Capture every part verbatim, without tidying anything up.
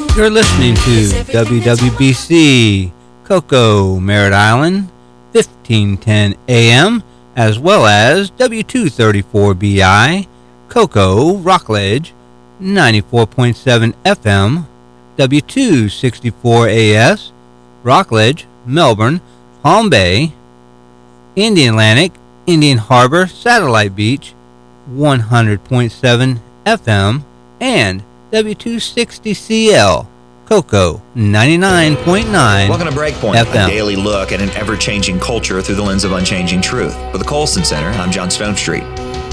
You're listening to W W B C Cocoa Merritt Island, fifteen ten A M, as well as W two thirty-four B I Cocoa Rockledge, ninety-four point seven F M, W two sixty-four A S Rockledge, Melbourne, Palm Bay, Indian Atlantic, Indian Harbor, Satellite Beach, one hundred point seven F M, and W two sixty C L, Cocoa, ninety-nine point nine Welcome to Breakpoint, F M. A daily look at an ever-changing culture through the lens of unchanging truth. For the Colson Center, I'm John Stonestreet.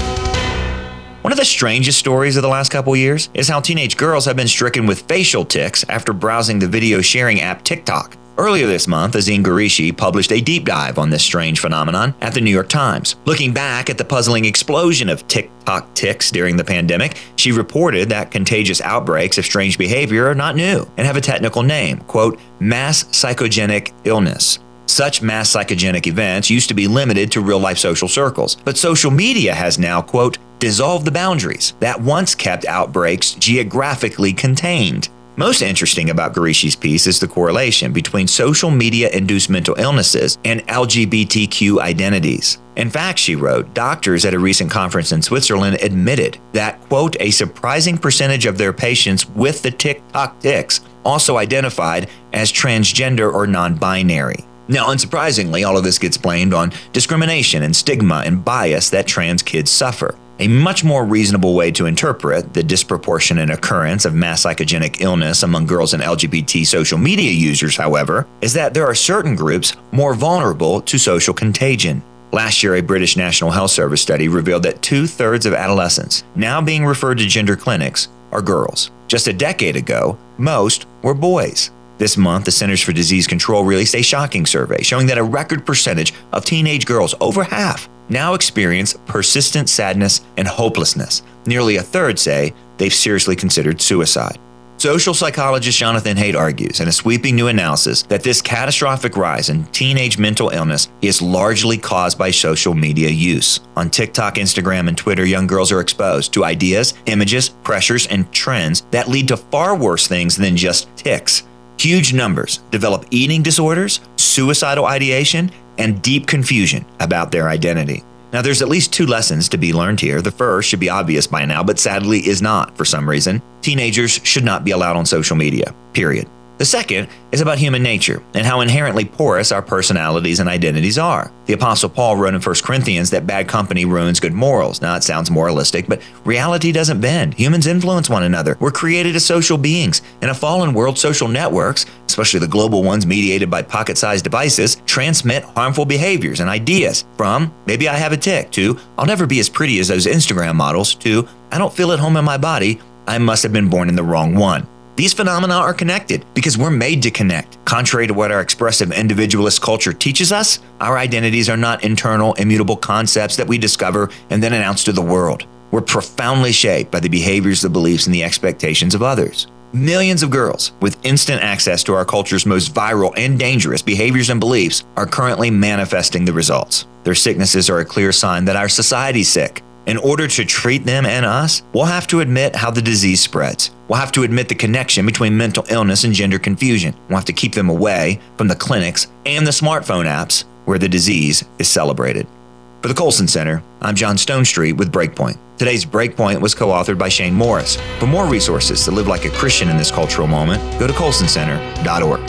One of the strangest stories of the last couple years is how teenage girls have been stricken with facial tics after browsing the video sharing app TikTok. Earlier this month, Azeen Qureshi published a deep dive on this strange phenomenon at the New York Times. Looking back at the puzzling explosion of TikTok tics during the pandemic, she reported that contagious outbreaks of strange behavior are not new and have a technical name, quote, mass psychogenic illness. Such mass psychogenic events used to be limited to real-life social circles, but social media has now, quote, dissolved the boundaries that once kept outbreaks geographically contained. Most interesting about Qureshi's piece is the correlation between social media-induced mental illnesses and L G B T Q identities. In fact, she wrote, doctors at a recent conference in Switzerland admitted that, quote, a surprising percentage of their patients with the TikTok tics also identified as transgender or non-binary. Now, unsurprisingly, all of this gets blamed on discrimination and stigma and bias that trans kids suffer. A much more reasonable way to interpret the disproportionate occurrence of mass psychogenic illness among girls and L G B T social media users, however, is that there are certain groups more vulnerable to social contagion. Last year, a British National Health Service study revealed that two-thirds of adolescents now being referred to gender clinics are girls. Just a decade ago, most were boys. This month, the Centers for Disease Control released a shocking survey showing that a record percentage of teenage girls, over half, now experience persistent sadness and hopelessness. Nearly a third say they've seriously considered suicide. Social psychologist Jonathan Haidt argues in a sweeping new analysis that this catastrophic rise in teenage mental illness is largely caused by social media use. On TikTok, Instagram, and Twitter, young girls are exposed to ideas, images, pressures, and trends that lead to far worse things than just tics. Huge numbers develop eating disorders, suicidal ideation, and deep confusion about their identity. Now, there's at least two lessons to be learned here. The first should be obvious by now, but sadly is not for some reason. Teenagers should not be allowed on social media, period. The second is about human nature and how inherently porous our personalities and identities are. The Apostle Paul wrote in First Corinthians that bad company ruins good morals. Now, it sounds moralistic, but reality doesn't bend. Humans influence one another. We're created as social beings. In a fallen world, social networks, especially the global ones mediated by pocket-sized devices, transmit harmful behaviors and ideas from, maybe I have a tic, to, I'll never be as pretty as those Instagram models, to, I don't feel at home in my body, I must have been born in the wrong one. These phenomena are connected because we're made to connect. Contrary to what our expressive individualist culture teaches us, our identities are not internal, immutable concepts that we discover and then announce to the world. We're profoundly shaped by the behaviors, the beliefs, and the expectations of others. Millions of girls with instant access to our culture's most viral and dangerous behaviors and beliefs are currently manifesting the results. Their sicknesses are a clear sign that our society's sick. In order to treat them and us, we'll have to admit how the disease spreads. We'll have to admit the connection between mental illness and gender confusion. We'll have to keep them away from the clinics and the smartphone apps where the disease is celebrated. For the Colson Center, I'm John Stonestreet with Breakpoint. Today's Breakpoint was co-authored by Shane Morris. For more resources to live like a Christian in this cultural moment, go to colson center dot org.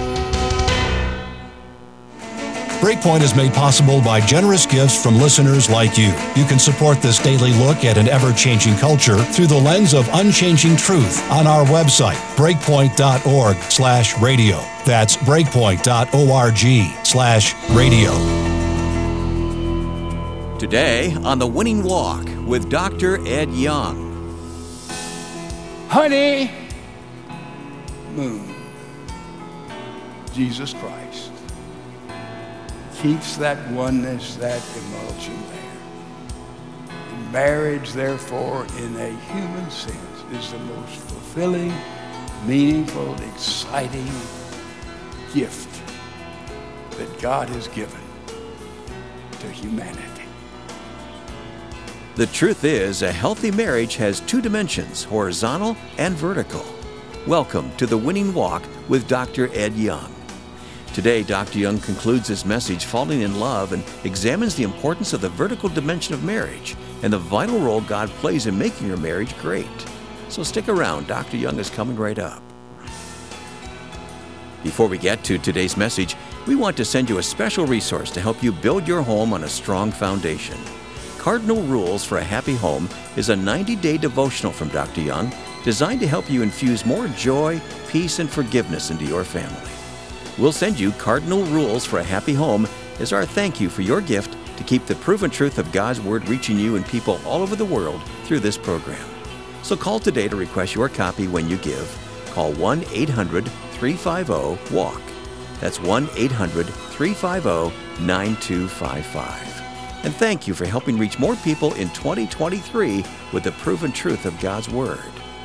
Breakpoint is made possible by generous gifts from listeners like you. You can support this daily look at an ever-changing culture through the lens of unchanging truth on our website, breakpoint dot org slash radio. That's breakpoint dot org slash radio. Today on The Winning Walk with Doctor Ed Young. Honey, moon, Jesus Christ keeps that oneness, that emulsion there. And marriage, therefore, in a human sense, is the most fulfilling, meaningful, exciting gift that God has given to humanity. The truth is, a healthy marriage has two dimensions, horizontal and vertical. Welcome to The Winning Walk with Doctor Ed Young. Today, Doctor Young concludes his message, Falling in Love, and examines the importance of the vertical dimension of marriage and the vital role God plays in making your marriage great. So stick around, Doctor Young is coming right up. Before we get to today's message, we want to send you a special resource to help you build your home on a strong foundation. Cardinal Rules for a Happy Home is a ninety-day devotional from Doctor Young designed to help you infuse more joy, peace, and forgiveness into your family. We'll send you Cardinal Rules for a Happy Home as our thank you for your gift to keep the proven truth of God's Word reaching you and people all over the world through this program. So call today to request your copy when you give. Call one eight hundred, three five zero, W A L K. That's one eight hundred, three five zero, nine two five five. And thank you for helping reach more people in twenty twenty-three with the proven truth of God's Word.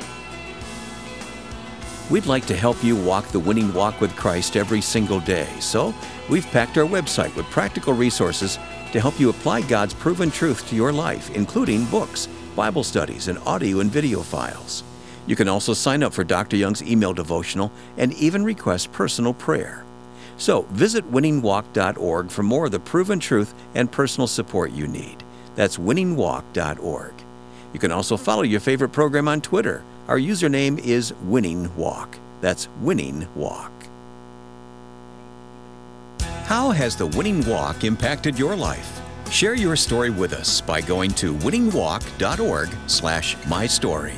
We'd like to help you walk the winning walk with Christ every single day, so we've packed our website with practical resources to help you apply God's proven truth to your life, including books, Bible studies, and audio and video files. You can also sign up for Doctor Young's email devotional and even request personal prayer. So visit winning walk dot org for more of the proven truth and personal support you need. That's winning walk dot org. You can also follow your favorite program on Twitter. Our username is WinningWalk. That's Winning Walk. How has the Winning Walk impacted your life? Share your story with us by going to winning walk dot org slash my story.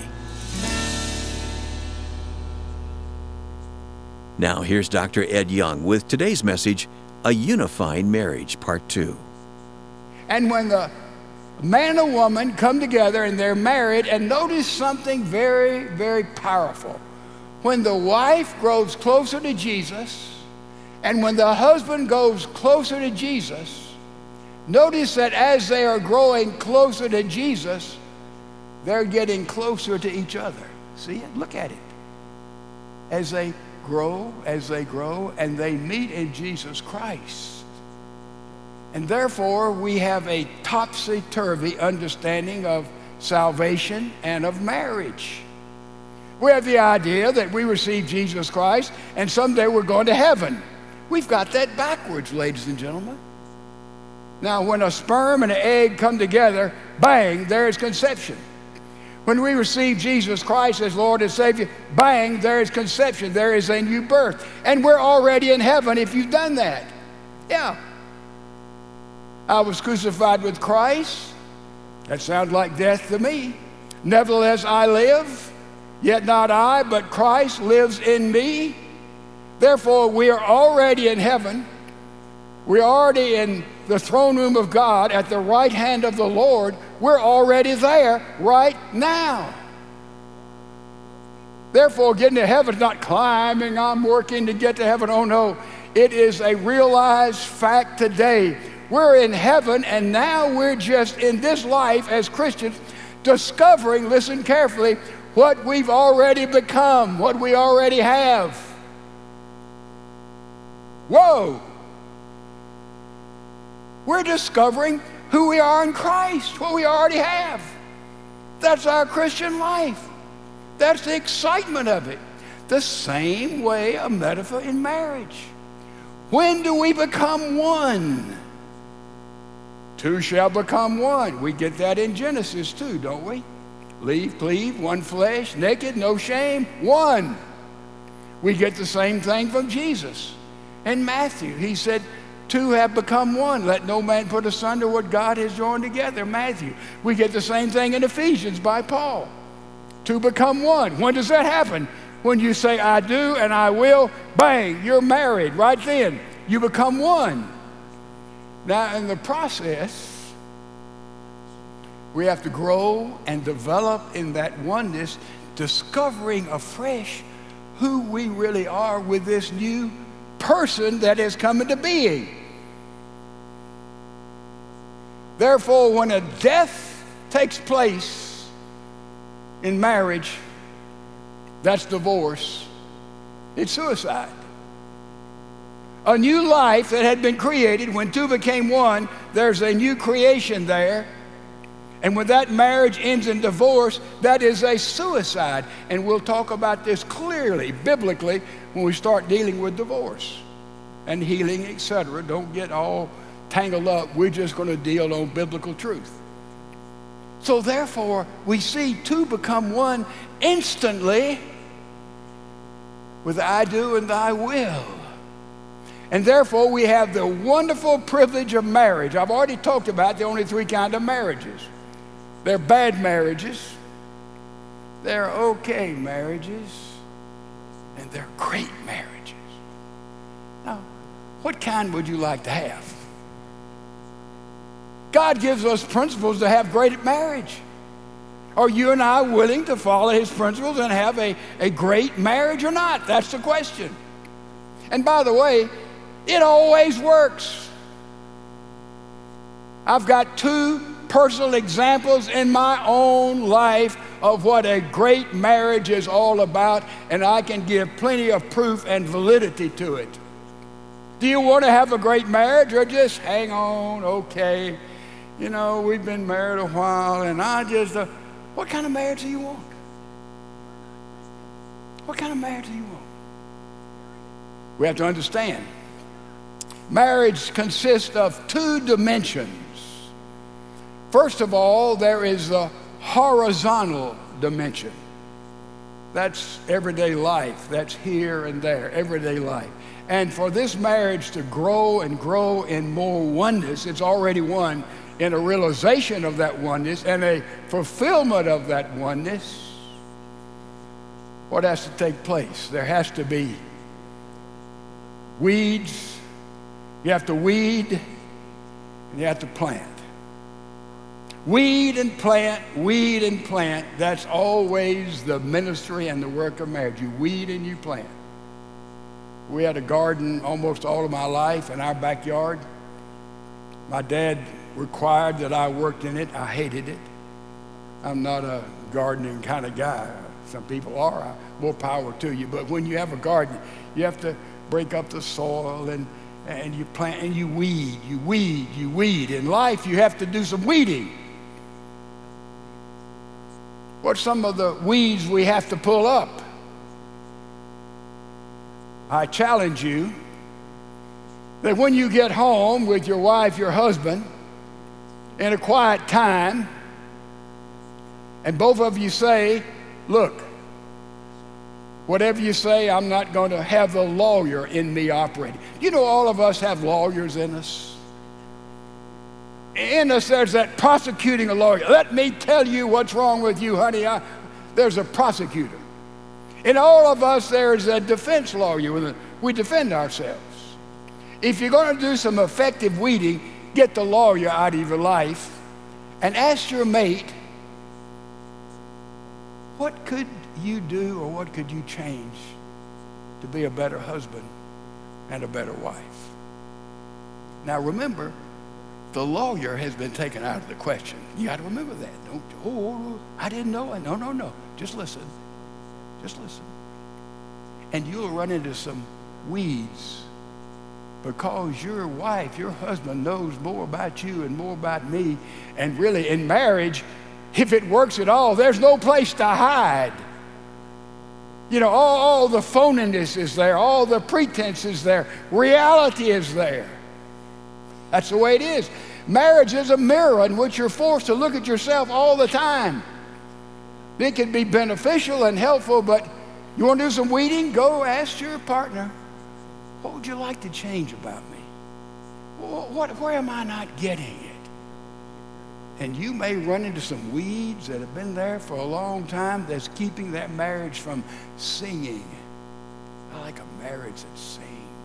Now here's Doctor Ed Young with today's message, A Unifying Marriage, Part two. And when the man and woman come together and they're married, and notice something very, very powerful. When the wife grows closer to Jesus, and when the husband goes closer to Jesus, notice that as they are growing closer to Jesus, they're getting closer to each other. See it? Look at it. As they grow, as they grow, and they meet in Jesus Christ. And therefore, we have a topsy-turvy understanding of salvation and of marriage. We have the idea that we receive Jesus Christ and someday we're going to heaven. We've got that backwards, ladies and gentlemen. Now, when a sperm and an egg come together, bang, there is conception. When we receive Jesus Christ as Lord and Savior, bang, there is conception. There is a new birth. And we're already in heaven if you've done that. Yeah. I was crucified with Christ. That sounds like death to me. Nevertheless, I live, yet not I, but Christ lives in me. Therefore, we are already in heaven. We're already in the throne room of God at the right hand of the Lord. We're already there right now. Therefore, getting to heaven is not climbing, I'm working to get to heaven. Oh no, it is a realized fact today. We're in heaven, and now we're just in this life as Christians discovering, listen carefully, what we've already become, what we already have. Whoa! We're discovering who we are in Christ, what we already have. That's our Christian life. That's the excitement of it. The same way a metaphor in marriage. When do we become one? Two shall become one. We get that in Genesis too, don't we? Leave, cleave, one flesh, naked, no shame, one. We get the same thing from Jesus. In Matthew, he said, two have become one. Let no man put asunder what God has joined together. Matthew. We get the same thing in Ephesians by Paul. Two become one. When does that happen? When you say, I do and I will, bang, you're married right then. You become one. Now, in the process, we have to grow and develop in that oneness, discovering afresh who we really are with this new person that has come into being. Therefore, when a death takes place in marriage, that's divorce. It's suicide. A new life that had been created when two became one, there's a new creation there. And when that marriage ends in divorce, that is a suicide. And we'll talk about this clearly, biblically, when we start dealing with divorce and healing, et cetera. Don't get all tangled up. We're just going to deal on biblical truth. So therefore, we see two become one instantly with I do and thy will. And therefore, we have the wonderful privilege of marriage. I've already talked about the only three kinds of marriages. They're bad marriages, they're okay marriages, and they're great marriages. Now, what kind would you like to have? God gives us principles to have great marriage. Are you and I willing to follow his principles and have a, a great marriage or not? That's the question. And by the way, it always works. I've got two personal examples in my own life of what a great marriage is all about, and I can give plenty of proof and validity to it. Do you want to have a great marriage, or just hang on, okay? You know, we've been married a while, and I just, uh, what kind of marriage do you want? What kind of marriage do you want? We have to understand, marriage consists of two dimensions. First of all, there is the horizontal dimension. That's everyday life. That's here and there, everyday life. And for this marriage to grow and grow in more oneness, it's already one, in a realization of that oneness and a fulfillment of that oneness, what has to take place? There has to be weeds. You have to weed, and you have to plant. Weed and plant, weed and plant. That's always the ministry and the work of marriage. You weed and you plant. We had a garden almost all of my life in our backyard. My dad required that I worked in it. I hated it. I'm not a gardening kind of guy. Some people are. More power to you. But when you have a garden, you have to break up the soil and, and you plant and you weed. You weed, you weed. In life, you have to do some weeding. What's some of the weeds we have to pull up? I challenge you that when you get home with your wife, your husband, in a quiet time, and both of you say, look, whatever you say, I'm not going to have the lawyer in me operating. You know, all of us have lawyers in us. In us, there's that prosecuting a lawyer. Let me tell you what's wrong with you, honey. I, there's a prosecutor. In all of us, there's a defense lawyer. We defend ourselves. If you're going to do some effective weeding, get the lawyer out of your life and ask your mate, what could you do or what could you change to be a better husband and a better wife? Now remember, the lawyer has been taken out of the question. You got to remember that. Don't, oh, I didn't know it. No, no, no. Just listen. Just listen. And you'll run into some weeds because your wife, your husband knows more about you and more about me. And really, in marriage, if it works at all, there's no place to hide. You know, all, all the phoniness is there. All the pretense is there. Reality is there. That's the way it is. Marriage is a mirror in which you're forced to look at yourself all the time. It can be beneficial and helpful, but you want to do some weeding? Go ask your partner, what would you like to change about me? What, what, where am I not getting it? And you may run into some weeds that have been there for a long time that's keeping that marriage from singing. I like a marriage that sings.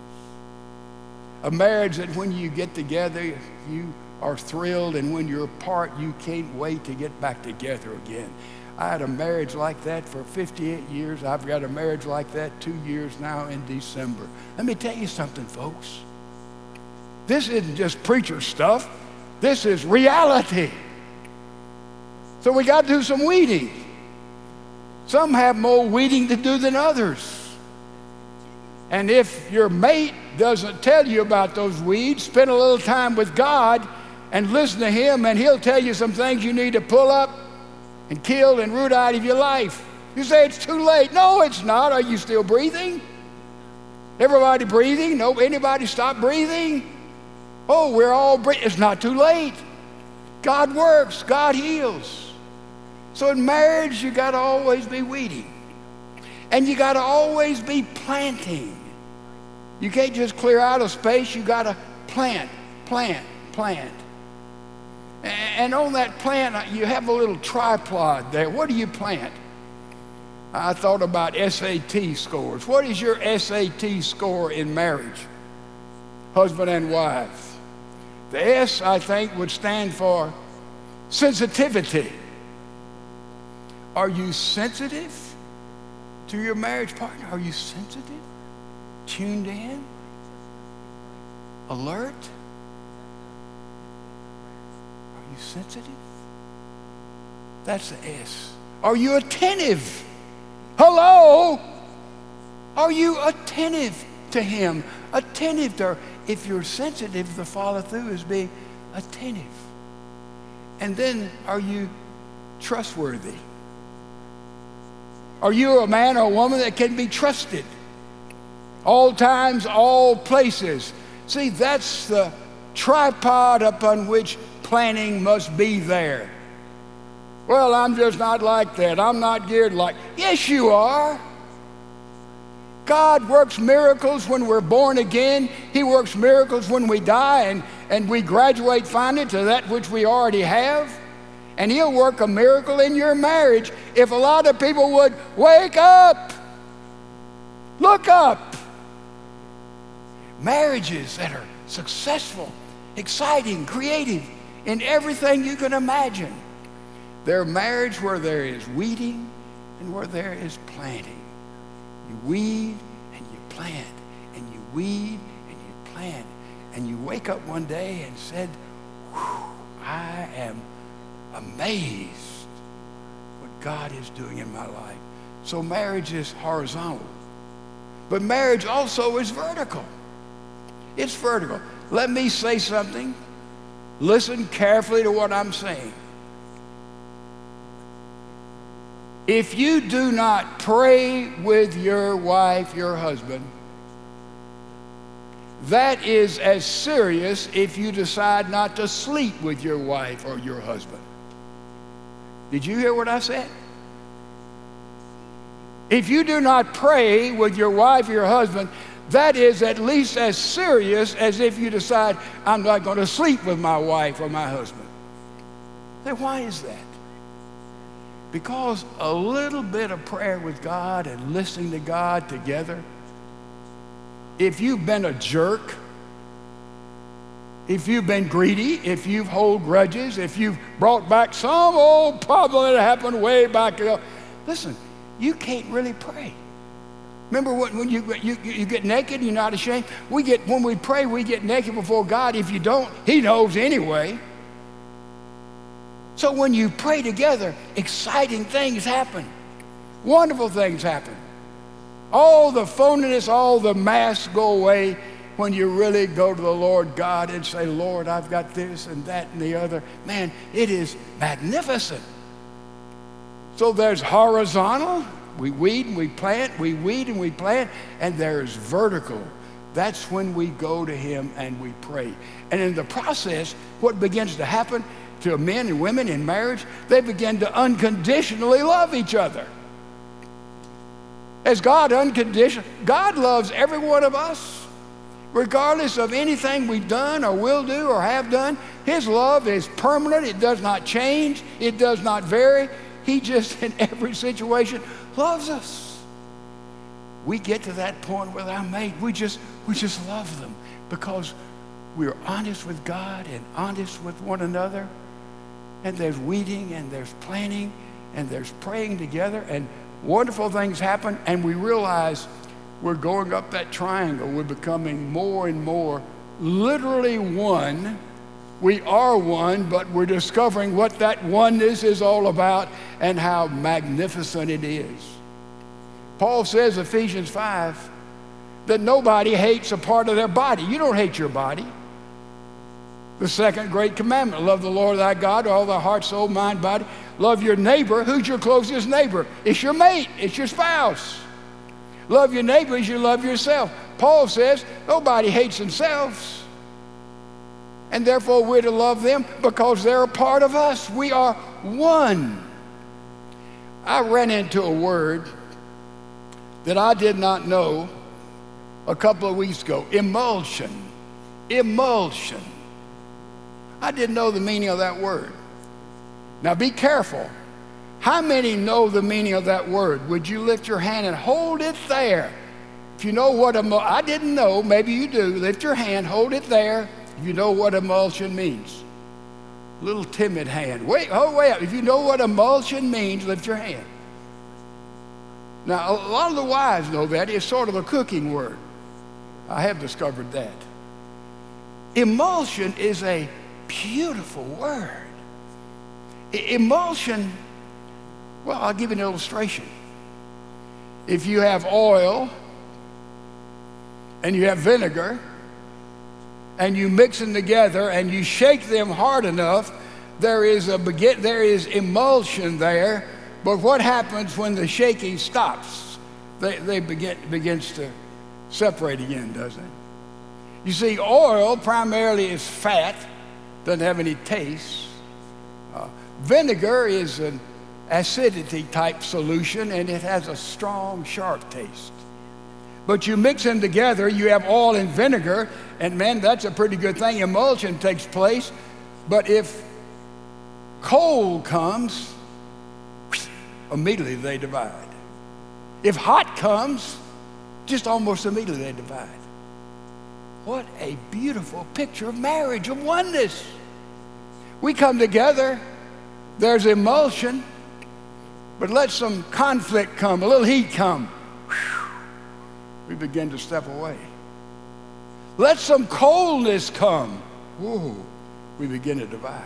A marriage that when you get together, you are thrilled, and when you're apart, you can't wait to get back together again. I had a marriage like that for fifty-eight years. I've got a marriage like that two years now in December. Let me tell you something, folks. This isn't just preacher stuff. This is reality. So we got to do some weeding. Some have more weeding to do than others. And if your mate doesn't tell you about those weeds, spend a little time with God and listen to him, and he'll tell you some things you need to pull up and kill and root out of your life. You say it's too late. No, it's not. Are you still breathing? Everybody breathing? No, anybody stop breathing? Oh, we're all breathing. It's not too late. God works. God heals. So in marriage, you got to always be weeding. And you got to always be planting. You can't just clear out a space. You got to plant, plant, plant. And on that plant, you have a little tripod there. What do you plant? I thought about S A T scores. What is your S A T score in marriage? Husband and wife. The S, I think, would stand for sensitivity. Are you sensitive to your marriage partner? Are you sensitive? Tuned in? Alert? Are you sensitive? That's the S. Are you attentive? Hello? Are you attentive to him? Attentive to her. If you're sensitive, the follow through is being attentive. And then, are you trustworthy? Are you a man or a woman that can be trusted? All times, all places. See, that's the tripod upon which planning must be there. Well, I'm just not like that. I'm not geared like. Yes, you are. God works miracles when we're born again. He works miracles when we die and, and we graduate finally to that which we already have. And he'll work a miracle in your marriage if a lot of people would wake up. Look up. Marriages that are successful, exciting, creative in everything you can imagine. They're marriage where there is weeding and where there is planting. You weed and you plant, and you weed and you plant. And you wake up one day and said, whew, I am amazed what God is doing in my life. So marriage is horizontal. But marriage also is vertical. It's vertical. Let me say something. Listen carefully to what I'm saying. If you do not pray with your wife, your husband, that is as serious if you decide not to sleep with your wife or your husband. Did you hear what I said? If you do not pray with your wife or your husband, that is at least as serious as if you decide, I'm not going to sleep with my wife or my husband. Then why is that? Because a little bit of prayer with God and listening to God together, if you've been a jerk, if you've been greedy, if you've held grudges, if you've brought back some old problem that happened way back ago, listen, you can't really pray. Remember when, when you, you, you get naked and you're not ashamed? We get, when we pray, we get naked before God. If you don't, he knows anyway. So when you pray together, exciting things happen. Wonderful things happen. All the phoniness, all the masks go away when you really go to the Lord God and say, Lord, I've got this and that and the other. Man, it is magnificent. So there's horizontal. We weed and we plant, we weed and we plant, and there's vertical. That's when we go to him and we pray. And in the process, what begins to happen to men and women in marriage, they begin to unconditionally love each other. As God unconditional, God loves every one of us, regardless of anything we've done or will do or have done. His love is permanent. It does not change. It does not vary. He just, in every situation, loves us. We get to that point with our mate. We just, we just love them because we're honest with God and honest with one another. And there's weeding and there's planting and there's praying together, and wonderful things happen, and we realize we're going up that triangle. We're becoming more and more literally one. We are one, but we're discovering what that oneness is all about and how magnificent it is. Paul says, Ephesians five, that nobody hates a part of their body. You don't hate your body. The second great commandment, love the Lord thy God with all thy heart, soul, mind, body. Love your neighbor. Who's your closest neighbor? It's your mate. It's your spouse. Love your neighbor as you love yourself. Paul says nobody hates themselves. And therefore we're to love them because they're a part of us. We are one. I ran into a word that I did not know a couple of weeks ago. Emulsion. Emulsion. I didn't know the meaning of that word. Now be careful. How many know the meaning of that word? Would you lift your hand and hold it there? If you know what emulsion, I didn't know, maybe you do. Lift your hand, hold it there. If you know what emulsion means. Little timid hand. Wait, hold way up. If you know what emulsion means, lift your hand. Now, a lot of the wives know that. It's sort of a cooking word. I have discovered that. Emulsion is a beautiful word. E- emulsion, well, I'll give you an illustration. If you have oil and you have vinegar and you mix them together and you shake them hard enough, there is a begin, there is emulsion there. But what happens when the shaking stops? They, they begin begins to separate again, doesn't it? You see, oil primarily is fat, doesn't have any taste. Uh, vinegar is an acidity type solution, and it has a strong, sharp taste. But you mix them together, you have oil and vinegar, and man, that's a pretty good thing. Emulsion takes place. But if cold comes, immediately they divide. If hot comes, just almost immediately they divide. What a beautiful picture of marriage, of oneness. We come together, there's emulsion, but let some conflict come, a little heat come. Whew, we begin to step away. Let some coldness come. Whoa, we begin to divide.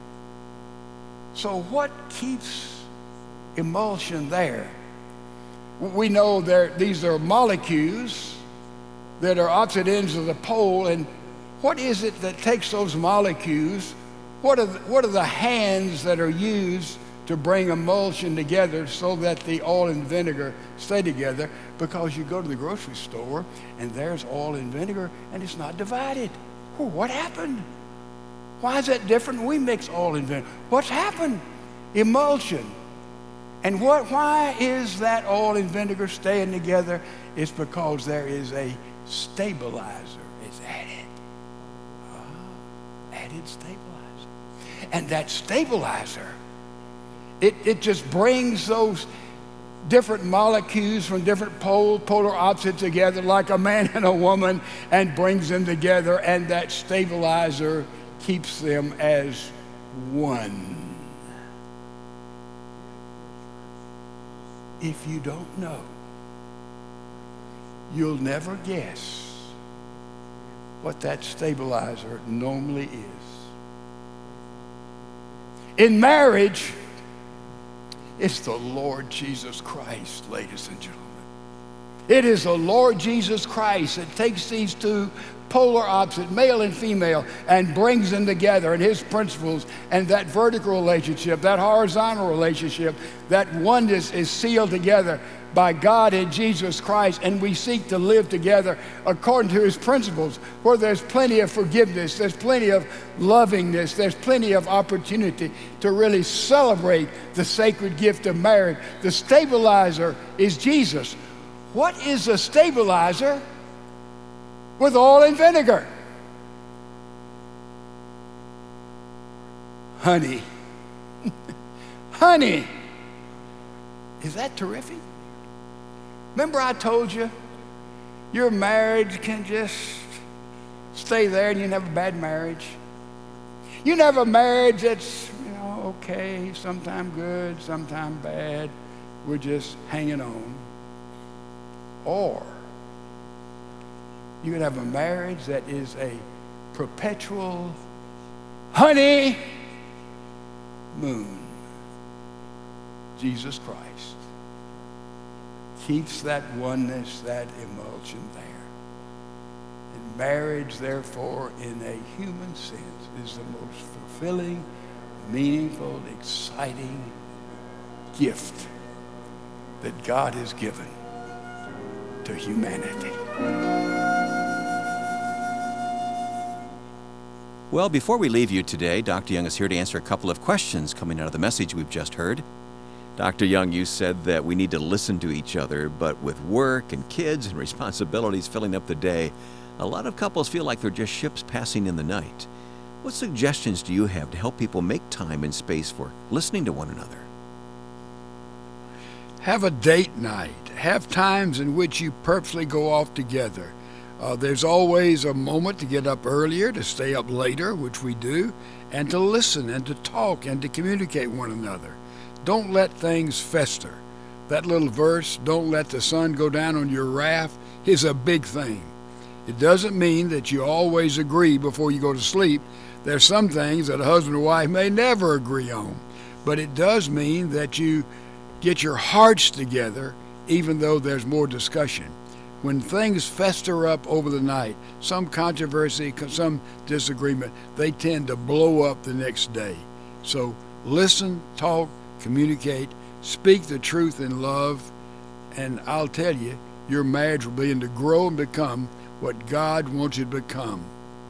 So what keeps emulsion there? We know there these are molecules that are opposite ends of the pole, and what is it that takes those molecules? What are the, what are the hands that are used to bring emulsion together so that the oil and vinegar stay together? Because you go to the grocery store and there's oil and vinegar and it's not divided. Oh, what happened? Why is that different? We mix oil and vinegar. What's happened? Emulsion. And what? Why is that oil and vinegar staying together? It's because there is a stabilizer. It's added. Ah, added stabilizer. And that stabilizer, it, it just brings those different molecules from different pole, polar opposites together like a man and a woman, and brings them together, and that stabilizer keeps them as one. If you don't know, you'll never guess what that stabilizer normally is. In marriage, it's the Lord Jesus Christ, ladies and gentlemen. It is the Lord Jesus Christ that takes these two polar opposite, male and female, and brings them together, and his principles, and that vertical relationship, that horizontal relationship, that oneness is sealed together by God and Jesus Christ, and we seek to live together according to his principles, where there's plenty of forgiveness, there's plenty of lovingness, there's plenty of opportunity to really celebrate the sacred gift of marriage. The stabilizer is Jesus. What is a stabilizer with oil and vinegar? Honey. Honey. Is that terrific? Remember I told you, your marriage can just stay there and you can have a bad marriage. You can have a marriage that's, you know, okay, sometime good, sometime bad. We're just hanging on. Or you can have a marriage that is a perpetual honey moon. Jesus Christ keeps that oneness, that emulsion there. And marriage, therefore, in a human sense, is the most fulfilling, meaningful, exciting gift that God has given to humanity. Well, before we leave you today, Doctor Young is here to answer a couple of questions coming out of the message we've just heard. Doctor Young, you said that we need to listen to each other, but with work and kids and responsibilities filling up the day, a lot of couples feel like they're just ships passing in the night. What suggestions do you have to help people make time and space for listening to one another? Have a date night. Have times in which you purposely go off together. Uh, there's always a moment to get up earlier, to stay up later, which we do, and to listen and to talk and to communicate one another. Don't let things fester. That little verse, don't let the sun go down on your wrath, is a big thing. It doesn't mean that you always agree before you go to sleep. There's some things that a husband and wife may never agree on, but it does mean that you get your hearts together even though there's more discussion. When things fester up over the night, some controversy, some disagreement, they tend to blow up the next day. So listen, talk, communicate, speak the truth in love, and I'll tell you, your marriage will begin to grow and become what God wants you to become.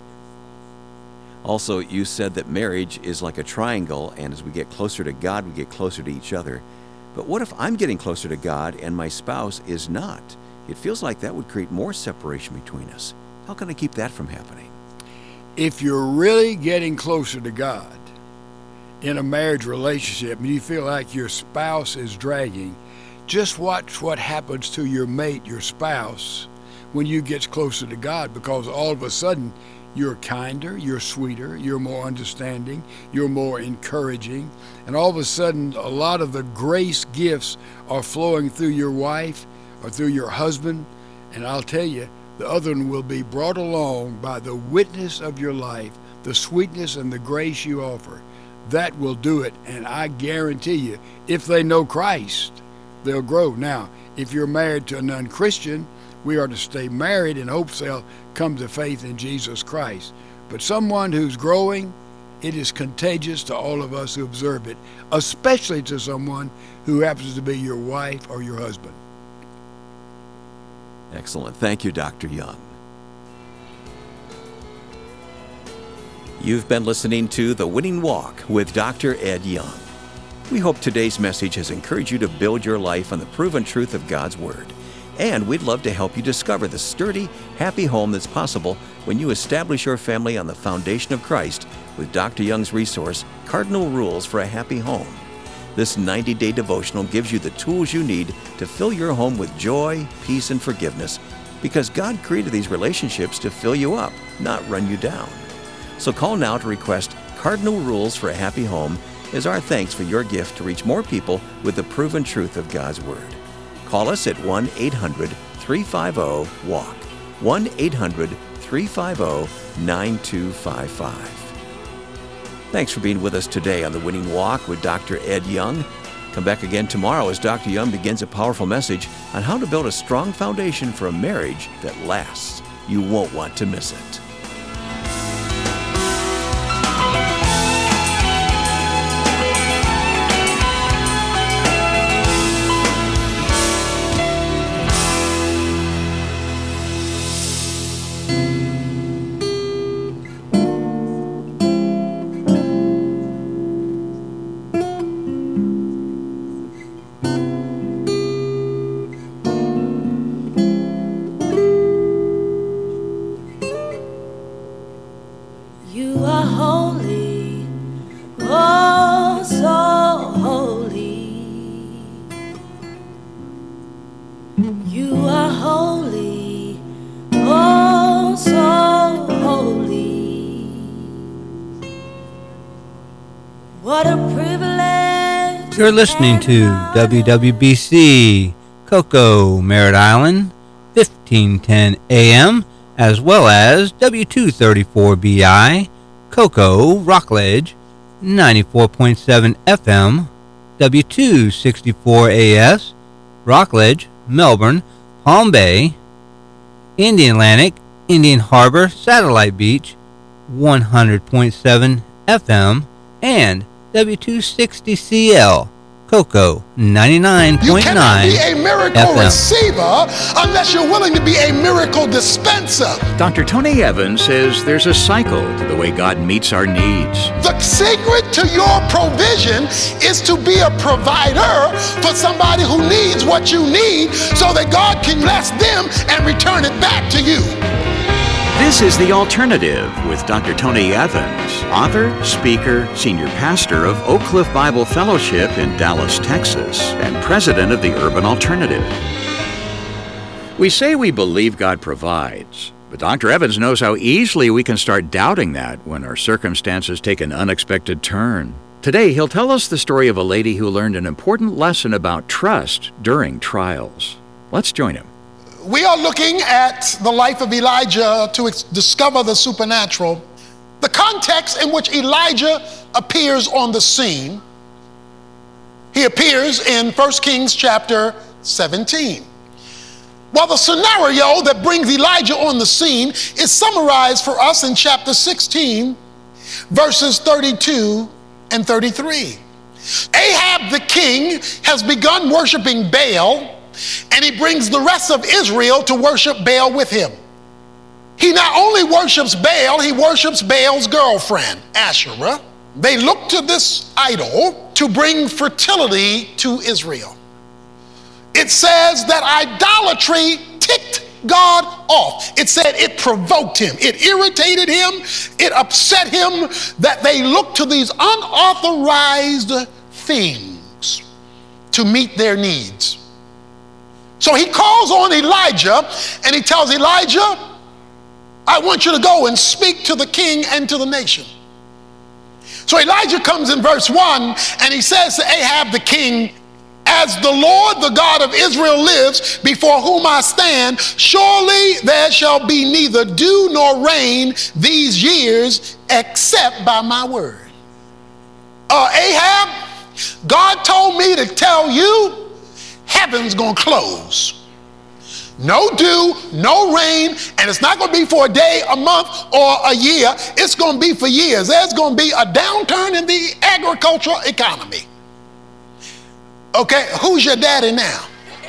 Also, you said that marriage is like a triangle, and as we get closer to God, we get closer to each other. But what if I'm getting closer to God and my spouse is not? It feels like that would create more separation between us. How can I keep that from happening? If you're really getting closer to God in a marriage relationship and you feel like your spouse is dragging, just watch what happens to your mate, your spouse, when you get closer to God, because all of a sudden you're kinder, you're sweeter, you're more understanding, you're more encouraging, and all of a sudden a lot of the grace gifts are flowing through your wife or through your husband, and I'll tell you, the other one will be brought along by the witness of your life, the sweetness and the grace you offer. That will do it, and I guarantee you, if they know Christ, they'll grow. Now, if you're married to a non-Christian, we are to stay married in hopes they'll come to faith in Jesus Christ. But someone who's growing, it is contagious to all of us who observe it, especially to someone who happens to be your wife or your husband. Excellent. Thank you, Doctor Young. You've been listening to The Winning Walk with Doctor Ed Young. We hope today's message has encouraged you to build your life on the proven truth of God's Word. And we'd love to help you discover the sturdy, happy home that's possible when you establish your family on the foundation of Christ with Doctor Young's resource, Cardinal Rules for a Happy Home. This ninety-day devotional gives you the tools you need to fill your home with joy, peace, and forgiveness, because God created these relationships to fill you up, not run you down. So call now to request Cardinal Rules for a Happy Home as our thanks for your gift to reach more people with the proven truth of God's Word. Call us at one eight hundred, three five zero, WALK, one eight hundred, three five zero, nine two five five. Thanks for being with us today on The Winning Walk with Doctor Ed Young. Come back again tomorrow as Doctor Young begins a powerful message on how to build a strong foundation for a marriage that lasts. You won't want to miss it. You're listening to W W B C, Cocoa, Merritt Island, fifteen ten A M, as well as W two thirty-four B I, Cocoa, Rockledge, ninety-four point seven F M, W two sixty-four A S, Rockledge, Melbourne, Palm Bay, Indian Atlantic, Indian Harbor Satellite Beach one hundred point seven F M, and W two sixty C L Cocoa ninety-nine point nine You cannot be a miracle F M. receiver unless you're willing to be a miracle dispenser. Doctor Tony Evans says there's a cycle to the way God meets our needs. The secret to your provision is to be a provider for somebody who needs what you need so that God can bless them and return it back to you. This is The Alternative with Doctor Tony Evans, author, speaker, senior pastor of Oak Cliff Bible Fellowship in Dallas, Texas, and president of the Urban Alternative. We say we believe God provides, but Doctor Evans knows how easily we can start doubting that when our circumstances take an unexpected turn. Today, he'll tell us the story of a lady who learned an important lesson about trust during trials. Let's join him. We are looking at the life of Elijah to ex- discover the supernatural. The context in which Elijah appears on the scene, he appears in First Kings chapter seventeen. Well, the scenario that brings Elijah on the scene is summarized for us in chapter sixteen, verses thirty-two and thirty-three. Ahab the king has begun worshiping Baal, and he brings the rest of Israel to worship Baal with him. He not only worships Baal, he worships Baal's girlfriend, Asherah. They look to this idol to bring fertility to Israel. It says that idolatry ticked God off. It said it provoked him. It irritated him. It upset him that they looked to these unauthorized things to meet their needs. So he calls on Elijah and he tells Elijah, I want you to go and speak to the king and to the nation. So Elijah comes in verse one and he says to Ahab the king, as the Lord, the God of Israel lives, before whom I stand, surely there shall be neither dew nor rain these years except by my word. Uh, Ahab, God told me to tell you, heaven's gonna close. No dew, no rain, and it's not gonna be for a day, a month, or a year. It's gonna be for years. There's gonna be a downturn in the agricultural economy. Okay, who's your daddy now?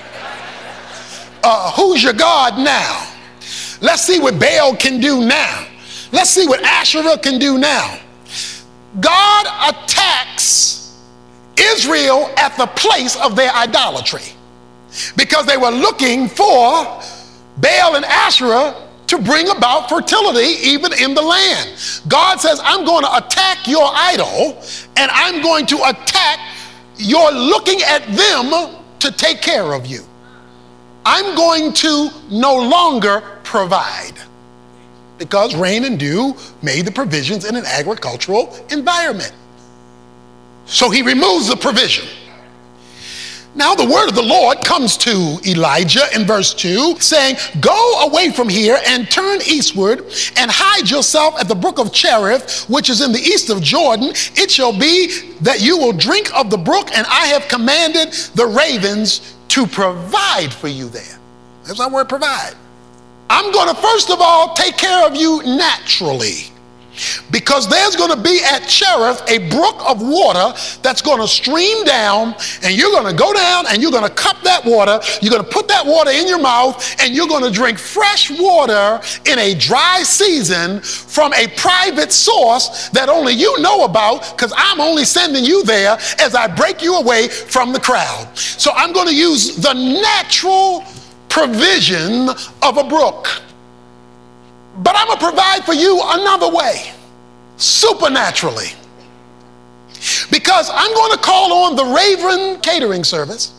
Uh, who's your God now? Let's see what Baal can do now. Let's see what Asherah can do now. God attacks Israel at the place of their idolatry because they were looking for Baal and Asherah to bring about fertility even in the land. God says, I'm going to attack your idol and I'm going to attack your looking at them to take care of you. I'm going to no longer provide because rain and dew made the provisions in an agricultural environment. So he removes the provision. Now the word of the Lord comes to Elijah in verse two, saying, go away from here and turn eastward and hide yourself at the brook of Cherith, which is in the east of Jordan. It shall be that you will drink of the brook, and I have commanded the ravens to provide for you there. That's that word, provide. I'm going to first of all take care of you naturally, because there's going to be at Cherith a brook of water that's going to stream down, and you're going to go down and you're going to cup that water. You're going to put that water in your mouth, and you're going to drink fresh water in a dry season from a private source that only you know about, because I'm only sending you there as I break you away from the crowd. So I'm going to use the natural provision of a brook. But I'm going to provide for you another way, supernaturally. Because I'm going to call on the Raven Catering Service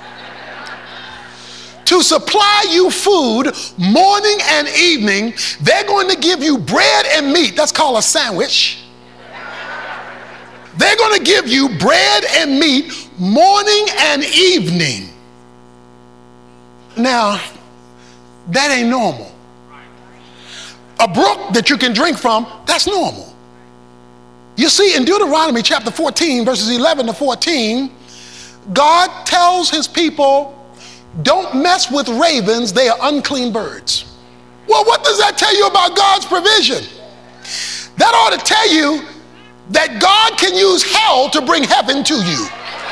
to supply you food morning and evening. They're going to give you bread and meat. That's called a sandwich. They're going to give you bread and meat morning and evening. Now, that ain't normal. A brook that you can drink from, that's normal. You see, in Deuteronomy chapter fourteen, verses eleven to fourteen, God tells his people, don't mess with ravens, they are unclean birds. Well, what does that tell you about God's provision? That ought to tell you that God can use hell to bring heaven to you.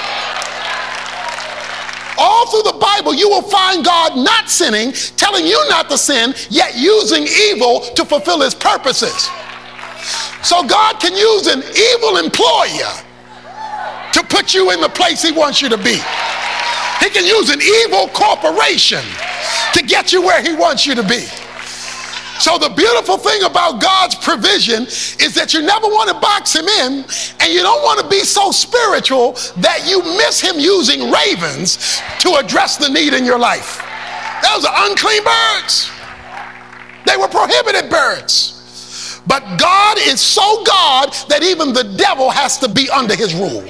All through the Bible, you will find God not sinning, telling you not to sin, yet using evil to fulfill his purposes. So God can use an evil employer to put you in the place he wants you to be. He can use an evil corporation to get you where he wants you to be. So the beautiful thing about God's provision is that you never want to box him in, and you don't want to be so spiritual that you miss him using ravens to address the need in your life. Those are unclean birds. They were prohibited birds. But God is so God that even the devil has to be under his rule.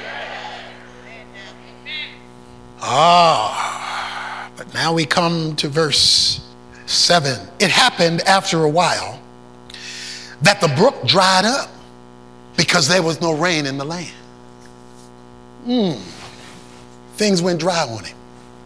Ah, but now we come to verse seven. It happened after a while that the brook dried up because there was no rain in the land. Mm. Things went dry on him.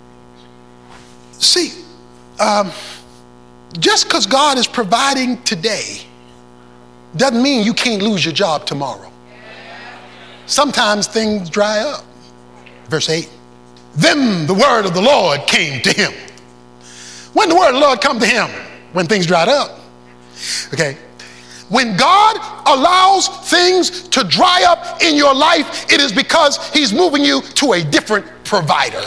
See, um, just because God is providing today doesn't mean you can't lose your job tomorrow. Sometimes things dry up. Verse eight. Then the word of the Lord came to him. When the word of the Lord come to him? When things dried up. Okay. When God allows things to dry up in your life, it is because he's moving you to a different provider.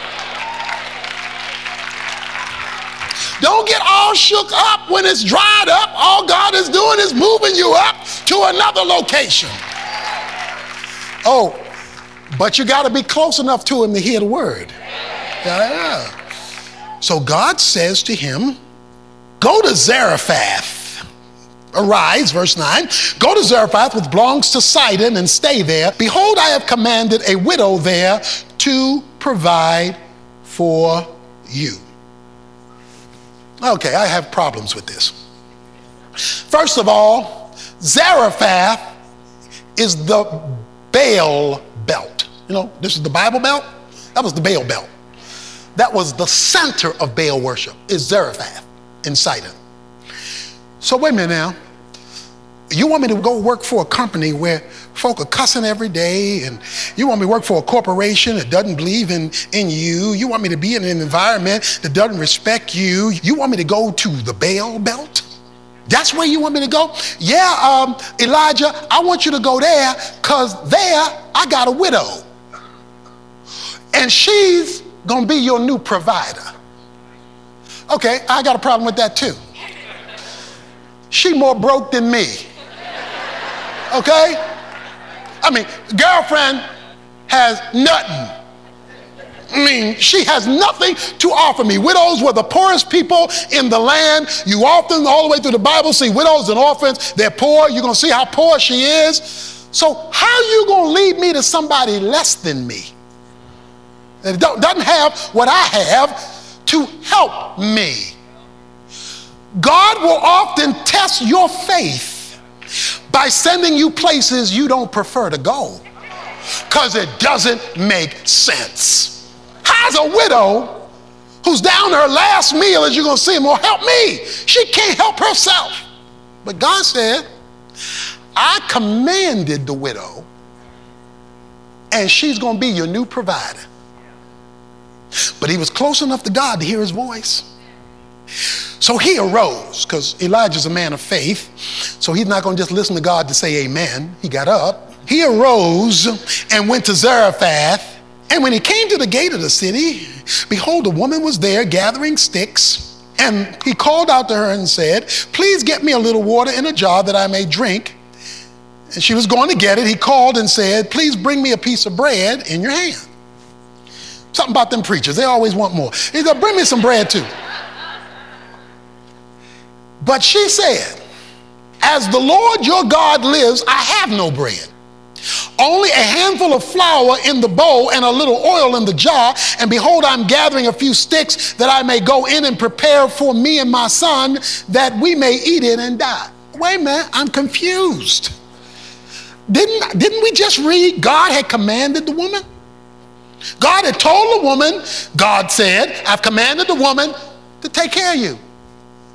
Don't get all shook up when it's dried up. All God is doing is moving you up to another location. Oh, but you got to be close enough to him to hear the word. Yeah. So God says to him, go to Zarephath. Arise, verse nine. Go to Zarephath, which belongs to Sidon, and stay there. Behold, I have commanded a widow there to provide for you. Okay, I have problems with this. First of all, Zarephath is the Baal belt. You know, this is the Bible belt. That was the Baal belt. That was the center of Baal worship, is Zarephath in Sidon. So wait a minute now. You want me to go work for a company where folk are cussing every day, and you want me to work for a corporation that doesn't believe in, in you. You want me to be in an environment that doesn't respect you. You want me to go to the Baal belt? That's where you want me to go? Yeah, um, Elijah, I want you to go there because there I got a widow. And she's going to be your new provider. Okay, I got a problem with that too. She more broke than me. Okay? I mean, girlfriend has nothing. I mean, she has nothing to offer me. Widows were the poorest people in the land. You often, all the way through the Bible, see widows and orphans. They're poor. You're going to see how poor she is. So how are you going to lead me to somebody less than me that doesn't have what I have to help me? God will often test your faith by sending you places you don't prefer to go because it doesn't make sense. How's a widow who's down to her last meal, as you're going to see, well, help me? She can't help herself. But God said, I commanded the widow, and she's going to be your new provider. But he was close enough to God to hear his voice. So he arose, because Elijah's a man of faith, so he's not going to just listen to God to say amen. He got up. He arose and went to Zarephath. And when he came to the gate of the city, behold, a woman was there gathering sticks. And he called out to her and said, please get me a little water in a jar that I may drink. And she was going to get it. He called and said, please bring me a piece of bread in your hand. Something about them preachers. They always want more. He said, bring me some bread too. But she said, as the Lord your God lives, I have no bread. Only a handful of flour in the bowl and a little oil in the jar. And behold, I'm gathering a few sticks that I may go in and prepare for me and my son that we may eat it and die. Wait a minute, I'm confused. Didn't, didn't we just read God had commanded the woman? God had told the woman, God said, I've commanded the woman to take care of you.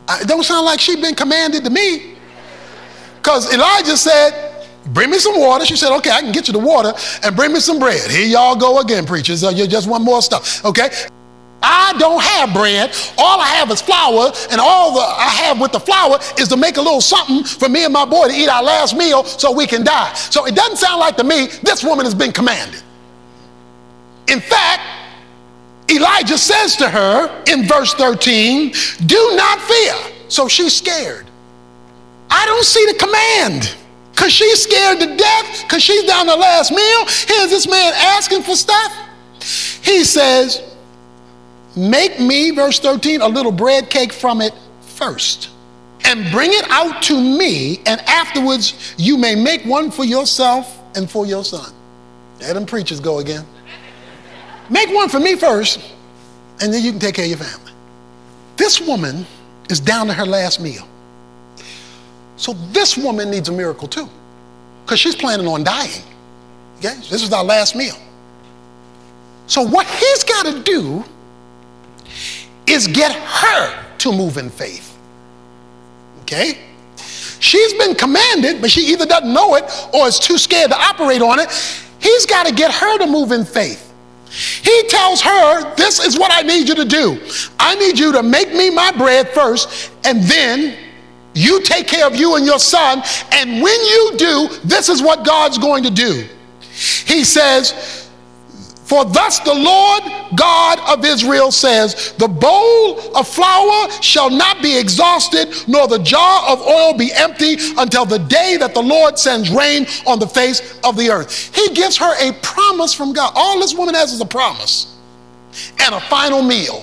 It don't sound like she'd been commanded to me. Because Elijah said, bring me some water. She said, okay, I can get you the water, and bring me some bread. Here y'all go again, preachers. Uh, you just want more stuff, okay? I don't have bread. All I have is flour, and all the, I have with the flour is to make a little something for me and my boy to eat our last meal so we can die. So it doesn't sound like to me this woman has been commanded. In fact, Elijah says to her in verse thirteen, do not fear. So she's scared. I don't see the command, because she's scared to death, because she's down to the last meal. Here's this man asking for stuff. He says, make me, verse thirteen, a little bread cake from it first, and bring it out to me, and afterwards you may make one for yourself and for your son. There them preachers go again. Make one for me first, and then you can take care of your family. This woman is down to her last meal. So this woman needs a miracle too, because she's planning on dying. Okay, this is our last meal. So what he's got to do is get her to move in faith. Okay? She's been commanded, but she either doesn't know it or is too scared to operate on it. He's got to get her to move in faith. He tells her, this is what I need you to do. I need you to make me my bread first, and then you take care of you and your son, and when you do, this is what God's going to do. He says, for thus the Lord God of Israel says, the bowl of flour shall not be exhausted, nor the jar of oil be empty until the day that the Lord sends rain on the face of the earth. He gives her a promise from God. All this woman has is a promise and a final meal.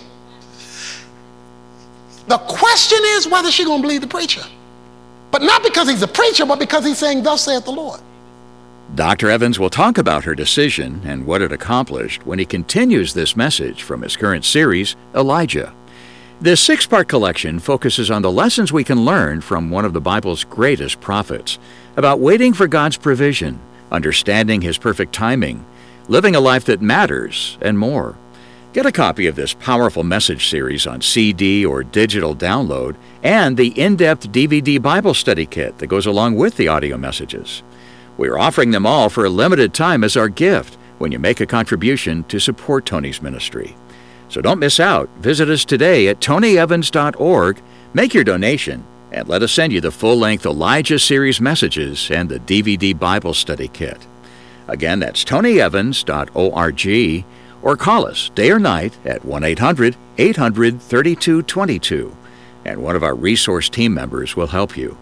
The question is whether she's going to believe the preacher. But not because he's a preacher, but because he's saying, thus saith the Lord. Doctor Evans will talk about her decision and what it accomplished when he continues this message from his current series, Elijah. This six-part collection focuses on the lessons we can learn from one of the Bible's greatest prophets about waiting for God's provision, understanding His perfect timing, living a life that matters, and more. Get a copy of this powerful message series on C D or digital download and the in-depth D V D Bible study kit that goes along with the audio messages. We are offering them all for a limited time as our gift when you make a contribution to support Tony's ministry. So don't miss out. Visit us today at tony evans dot org, make your donation, and let us send you the full-length Elijah series messages and the D V D Bible study kit. Again, that's tony evans dot org, or call us day or night at one eight hundred eight hundred thirty-two twenty-two, and one of our resource team members will help you.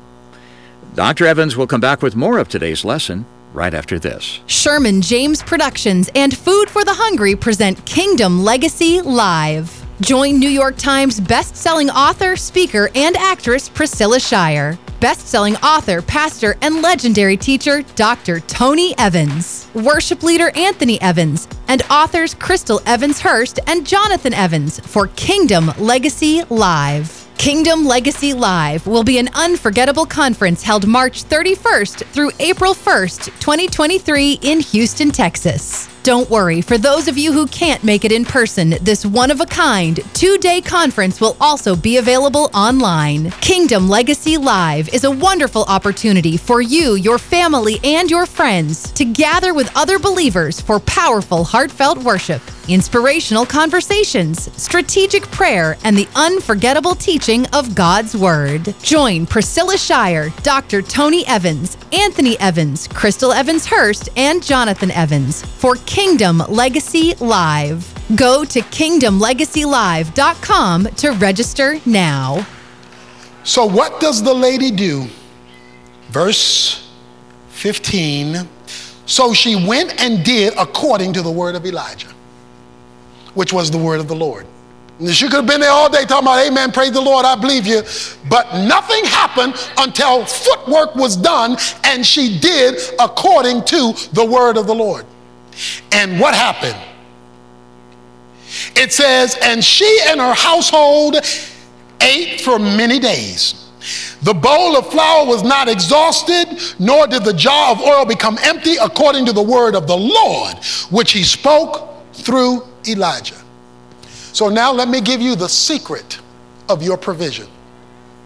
Doctor Evans will come back with more of today's lesson right after this. Sherman James Productions and Food for the Hungry present Kingdom Legacy Live. Join New York Times best-selling author, speaker, and actress Priscilla Shirer, best-selling author, pastor, and legendary teacher Doctor Tony Evans, worship leader Anthony Evans, and authors Crystal Evans Hurst and Jonathan Evans for Kingdom Legacy Live. Kingdom Legacy Live will be an unforgettable conference held March thirty-first through April first, twenty twenty-three in Houston, Texas. Don't worry, for those of you who can't make it in person, this one-of-a-kind, two-day conference will also be available online. Kingdom Legacy Live is a wonderful opportunity for you, your family, and your friends to gather with other believers for powerful, heartfelt worship, inspirational conversations, strategic prayer, and the unforgettable teaching of God's Word. Join Priscilla Shirer, Doctor Tony Evans, Anthony Evans, Crystal Evans Hurst, and Jonathan Evans for Kingdom Legacy Live. Go to kingdom legacy live dot com to register now. So what does the lady do? Verse fifteen. So she went and did according to the word of Elijah, which was the word of the Lord. And she could have been there all day talking about, amen, praise the Lord, I believe you. But nothing happened until footwork was done and she did according to the word of the Lord. And what happened? It says, and she and her household ate for many days. The bowl of flour was not exhausted, nor did the jar of oil become empty, according to the word of the Lord, which he spoke through Elijah. So now let me give you the secret of your provision.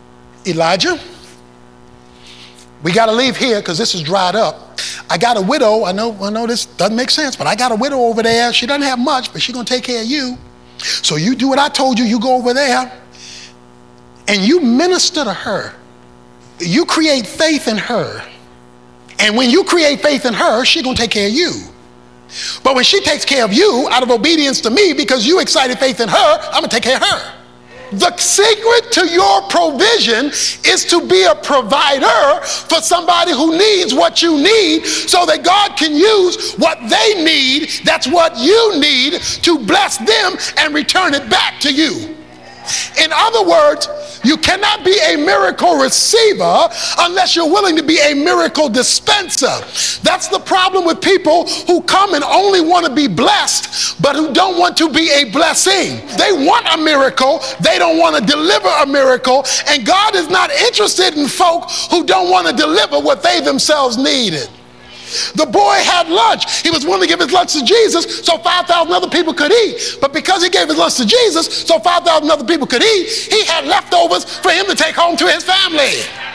Elijah, we got to leave here because this is dried up. I got a widow. I know, I know this doesn't make sense, but I got a widow over there. She doesn't have much, but she's going to take care of you. So you do what I told you. You go over there and you minister to her. You create faith in her. And when you create faith in her, she's going to take care of you. But when she takes care of you out of obedience to me because you excited faith in her, I'm going to take care of her. The secret to your provision is to be a provider for somebody who needs what you need so that God can use what they need, that's what you need, to bless them and return it back to you. In other words, you cannot be a miracle receiver unless you're willing to be a miracle dispenser. That's the problem with people who come and only want to be blessed, but who don't want to be a blessing. They want a miracle, they don't want to deliver a miracle, and God is not interested in folk who don't want to deliver what they themselves needed. The boy had lunch. He was willing to give his lunch to Jesus so five thousand other people could eat. But because he gave his lunch to Jesus so five thousand other people could eat, he had leftovers for him to take home to his family.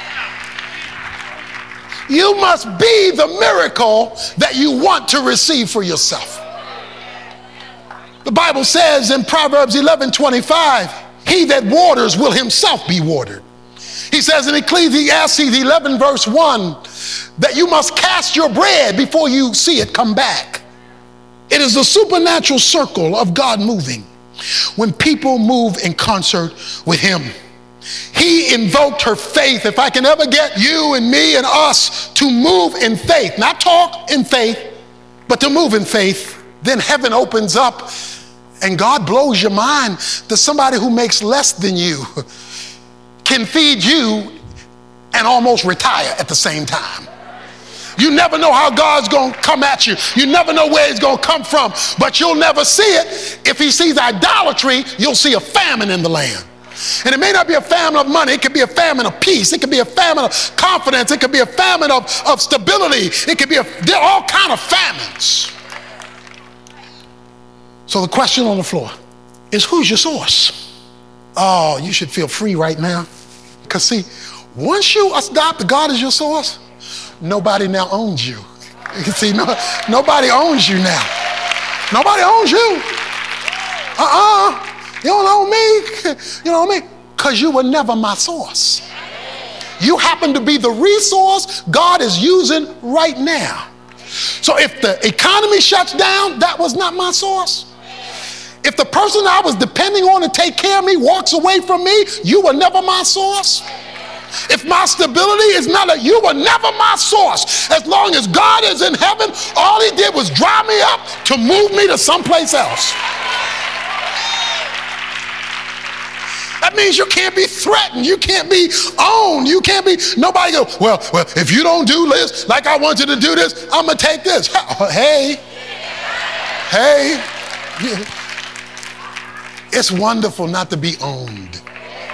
You must be the miracle that you want to receive for yourself. The Bible says in Proverbs eleven twenty-five, he that waters will himself be watered. He says in Ecclesiastes eleven verse one that you must cast your bread before you see it come back. It is the supernatural circle of God moving when people move in concert with him. He invoked her faith. If I can ever get you and me and us to move in faith, not talk in faith, but to move in faith, then heaven opens up and God blows your mind that somebody who makes less than you can feed you and almost retire at the same time. You never know how God's going to come at you. You never know where he's going to come from, but you'll never see it. If he sees idolatry, you'll see a famine in the land. And it may not be a famine of money. It could be a famine of peace. It could be a famine of confidence. It could be a famine of, of stability. It could be a, there are all kinds of famines. So the question on the floor is, who's your source? Oh, you should feel free right now. Because see, once you adopt God as your source, nobody now owns you. You see, no, nobody owns you now. Nobody owns you. Uh-uh. You don't own me. You know what I mean? Because you were never my source. You happen to be the resource God is using right now. So if the economy shuts down, that was not my source. If the person I was depending on to take care of me walks away from me, you were never my source. If my stability is not a, you were never my source. As long as God is in heaven, all he did was dry me up to move me to someplace else. That means you can't be threatened. You can't be owned. You can't be, nobody go, well, well, if you don't do this like I want you to do this, I'm going to take this. Hey, hey. It's wonderful not to be owned.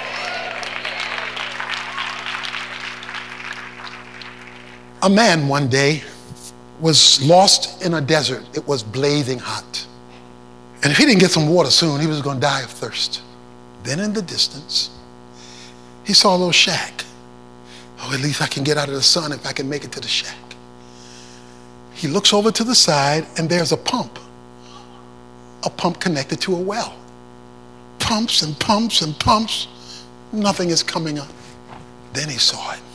A man one day was lost in a desert. It was blazing hot. And if he didn't get some water soon, he was going to die of thirst. Then in the distance, he saw a little shack. Oh, at least I can get out of the sun if I can make it to the shack. He looks over to the side and there's a pump. A pump connected to a well. Pumps and pumps and pumps. Nothing is coming up. Then he saw it.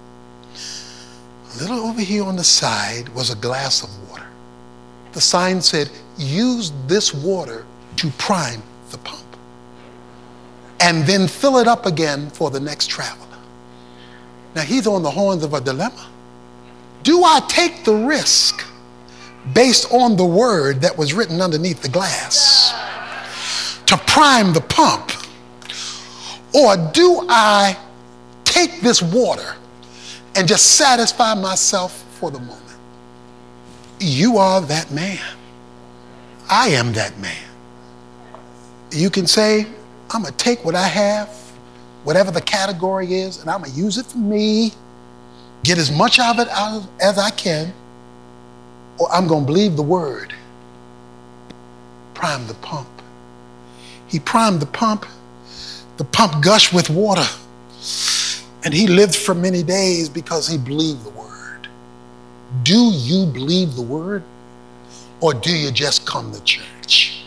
A little over here on the side was a glass of water. The sign said, use this water to prime the pump. And then fill it up again for the next traveler. Now he's on the horns of a dilemma. Do I take the risk based on the word that was written underneath the glass to prime the pump? Or do I take this water and just satisfy myself for the moment? You are that man. I am that man. You can say, I'm going to take what I have, whatever the category is, and I'm going to use it for me, get as much of it out as I can, or I'm going to believe the word. Prime the pump. He primed the pump. The pump gushed with water. And he lived for many days because he believed the word. Do you believe the word? Or do you just come to church?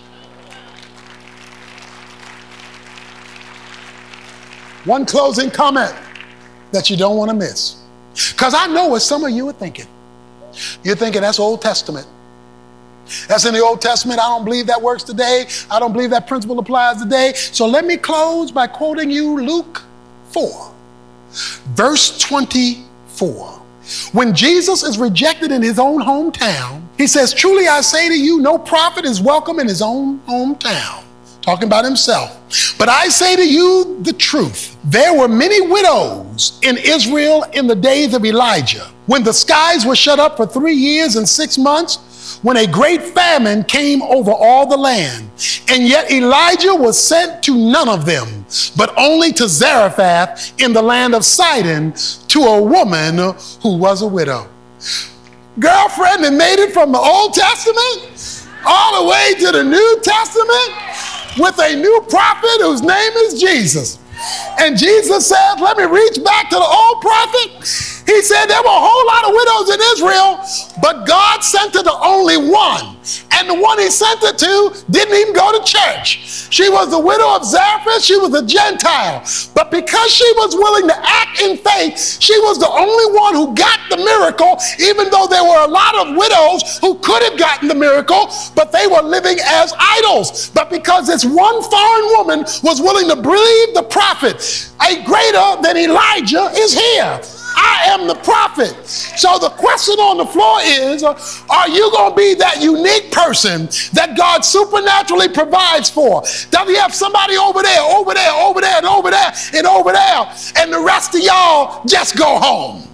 One closing comment that you don't want to miss. Because I know what some of you are thinking. You're thinking that's Old Testament. That's in the Old Testament. I don't believe that works today. I don't believe that principle applies today. So let me close by quoting you Luke four, verse twenty-four. When Jesus is rejected in his own hometown, he says, truly I say to you, no prophet is welcome in his own hometown. Talking about himself. But I say to you the truth. There were many widows in Israel in the days of Elijah, when the skies were shut up for three years and six months, when a great famine came over all the land. And yet Elijah was sent to none of them, but only to Zarephath in the land of Sidon, to a woman who was a widow. Girlfriend, that made it from the Old Testament all the way to the New Testament with a new prophet whose name is Jesus. And Jesus said, let me reach back to the old prophet. He said there were a whole lot of widows in Israel, but God sent her to only one. And the one he sent her to didn't even go to church. She was the widow of Zarephath. She was a Gentile. But because she was willing to act in faith, she was the only one who got the miracle, even though there were a lot of widows who could have gotten the miracle, but they were living as idols. But because this one foreign woman was willing to believe the prophet, a greater than Elijah is here. I am the prophet. So the question on the floor is, uh, are you going to be that unique person that God supernaturally provides for? Does he have somebody over there, over there, over there, and over there, and over there, and the rest of y'all just go home?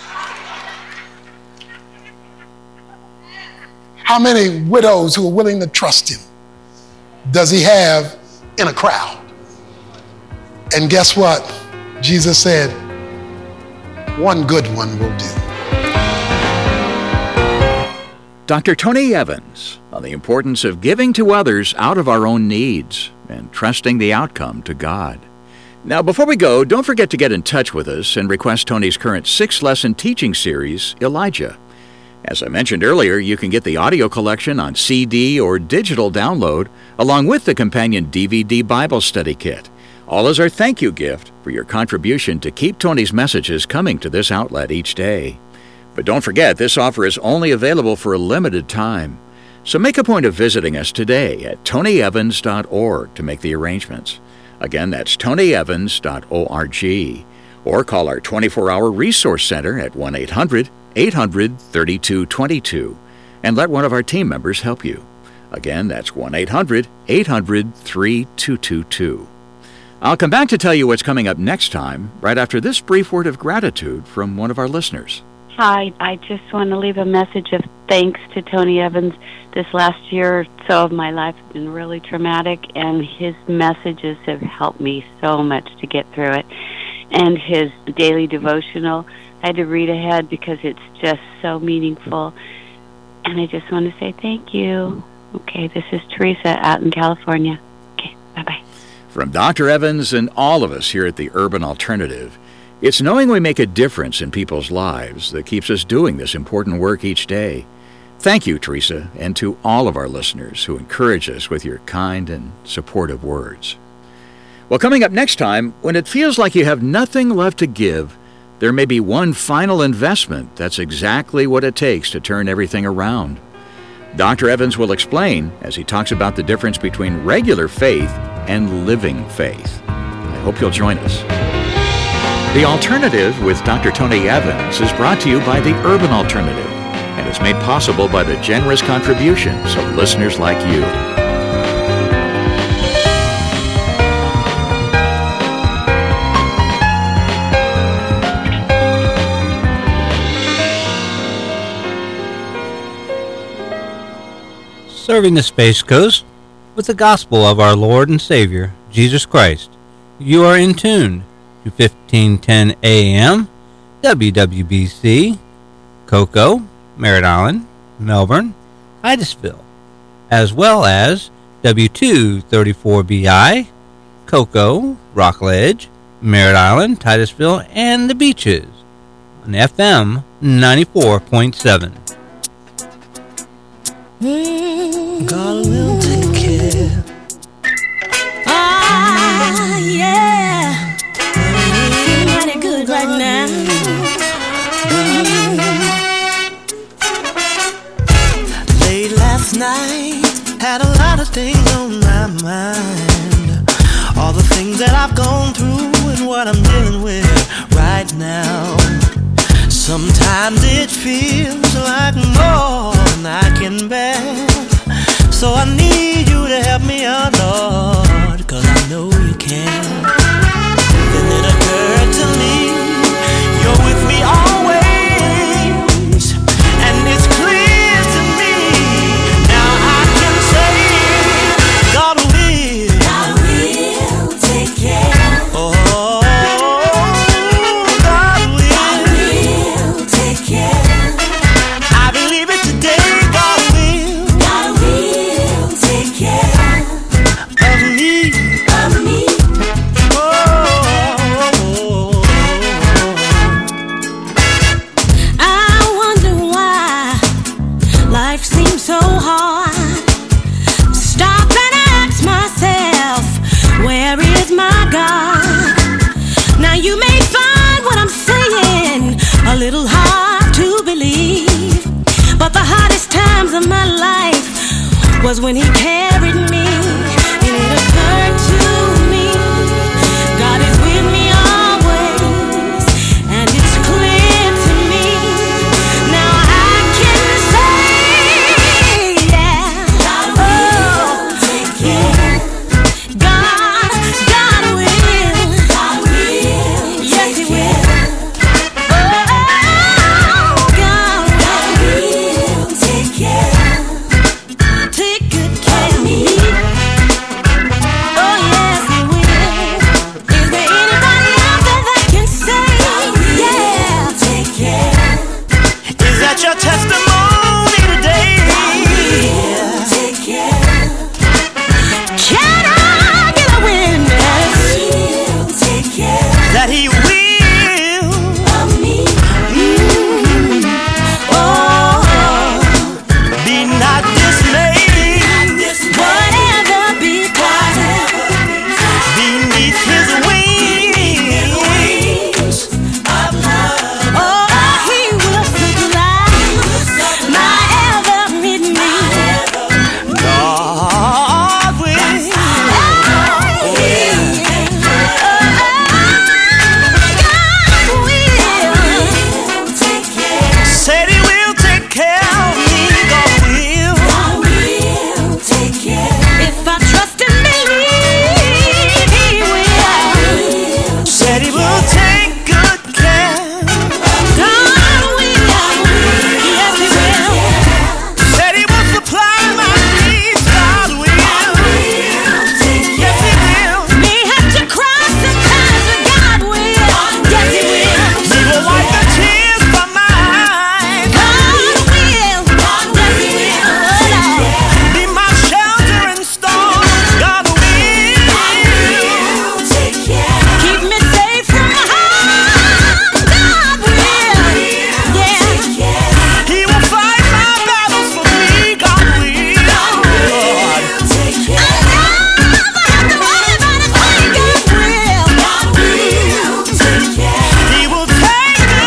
How many widows who are willing to trust him does he have in a crowd? And guess what? Jesus said, one good one will do. Doctor Tony Evans on the importance of giving to others out of our own needs and trusting the outcome to God. Now, before we go, don't forget to get in touch with us and request Tony's current six-lesson teaching series, Elijah. As I mentioned earlier, you can get the audio collection on C D or digital download, along with the companion D V D Bible study kit. All as our thank you gift for your contribution to keep Tony's messages coming to this outlet each day. But don't forget, this offer is only available for a limited time. So make a point of visiting us today at tony evans dot org to make the arrangements. Again, that's tony evans dot org. Or call our twenty-four hour resource center at one eight hundred, eight hundred, thirty-two twenty-two and let one of our team members help you. Again, that's one eight hundred, eight hundred, thirty-two twenty-two. I'll come back to tell you what's coming up next time, right after this brief word of gratitude from one of our listeners. Hi, I just want to leave a message of thanks to Tony Evans. This last year or so of my life has been really traumatic, and his messages have helped me so much to get through it. And his daily devotional, I had to read ahead because it's just so meaningful. And I just want to say thank you. Okay, this is Teresa out in California. Okay, bye-bye. From Doctor Evans and all of us here at the Urban Alternative, it's knowing we make a difference in people's lives that keeps us doing this important work each day. Thank you, Teresa, and to all of our listeners who encourage us with your kind and supportive words. Well, coming up next time, when it feels like you have nothing left to give, there may be one final investment that's exactly what it takes to turn everything around. Doctor Evans will explain as he talks about the difference between regular faith and living faith. I hope you'll join us. The Alternative with Doctor Tony Evans is brought to you by the Urban Alternative and is made possible by the generous contributions of listeners like you. Serving the Space Coast with the gospel of our Lord and Savior, Jesus Christ. You are in tune to fifteen ten A M, W W B C, Cocoa, Merritt Island, Melbourne, Titusville, as well as W two thirty-four B I, Cocoa, Rockledge, Merritt Island, Titusville, and the Beaches on F M ninety-four point seven. God will take care. Ah, yeah. Feeling mighty good right now. Mm-hmm. Late last night, had a lot of things on my mind. All the things that I've gone through and what I'm dealing with right now. Sometimes it feels like more than I can bear. So I need you to help me out, Lord, 'cause I know you can. Then it occurred to me, you're with me always, and it's clear to me. Now I can say, God will, God will take care. Oh, God will, God will take care. I believe it today, God will, God will take care of me, of me. Oh, I wonder why life seems so hard. Stop and ask myself, where is my God? Now you may find what I'm saying a little hard to believe, but the hardest times of my life was when he came